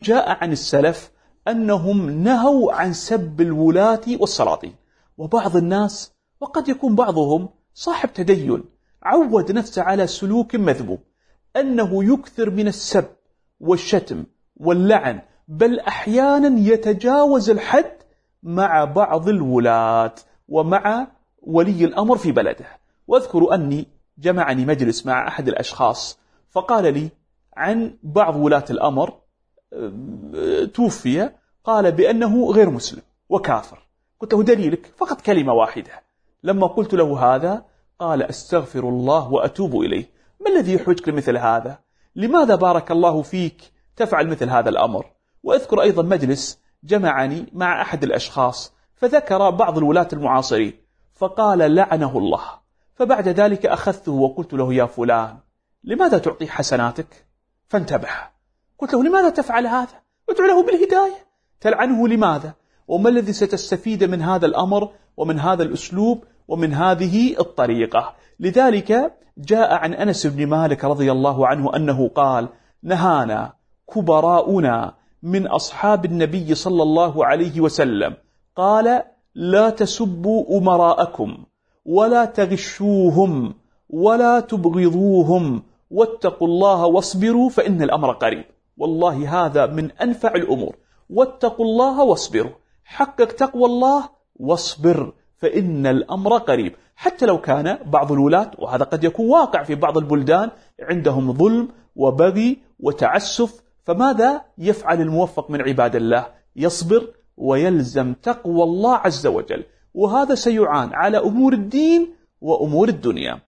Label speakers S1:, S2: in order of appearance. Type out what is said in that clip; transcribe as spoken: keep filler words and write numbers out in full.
S1: جاء عن السلف أنهم نهوا عن سب الولاة والسلاطين. وبعض الناس، وقد يكون بعضهم صاحب تدين، عود نفسه على سلوك مذموم، أنه يكثر من السب والشتم واللعن، بل أحيانا يتجاوز الحد مع بعض الولاة ومع ولي الأمر في بلده. واذكر أني جمعني مجلس مع أحد الأشخاص فقال لي عن بعض ولاة الأمر توفي، قال بأنه غير مسلم وكافر. قلت له دليلك؟ فقط كلمة واحدة. لما قلت له هذا قال أستغفر الله وأتوب إليه. ما الذي يحوجك لمثل هذا؟ لماذا بارك الله فيك تفعل مثل هذا الأمر؟ وأذكر أيضا مجلس جمعني مع أحد الأشخاص فذكر بعض الولاة المعاصرين فقال لعنه الله. فبعد ذلك أخذته وقلت له يا فلان لماذا تعطي حسناتك؟ فانتبه. قلت له لماذا تفعل هذا؟ ادعو له بالهداية، تلعنه لماذا؟ وما الذي ستستفيد من هذا الأمر ومن هذا الأسلوب ومن هذه الطريقة؟ لذلك جاء عن أنس بن مالك رضي الله عنه أنه قال نهانا كبراؤنا من أصحاب النبي صلى الله عليه وسلم، قال لا تسبوا أمراءكم ولا تغشوهم ولا تبغضوهم واتقوا الله واصبروا فإن الأمر قريب. والله هذا من أنفع الأمور، واتقوا الله واصبروا، حقق تقوى الله واصبر فإن الأمر قريب. حتى لو كان بعض الولاة، وهذا قد يكون واقع في بعض البلدان، عندهم ظلم وبغي وتعسف، فماذا يفعل الموفق من عباد الله؟ يصبر ويلزم تقوى الله عز وجل، وهذا سيعان على أمور الدين وأمور الدنيا.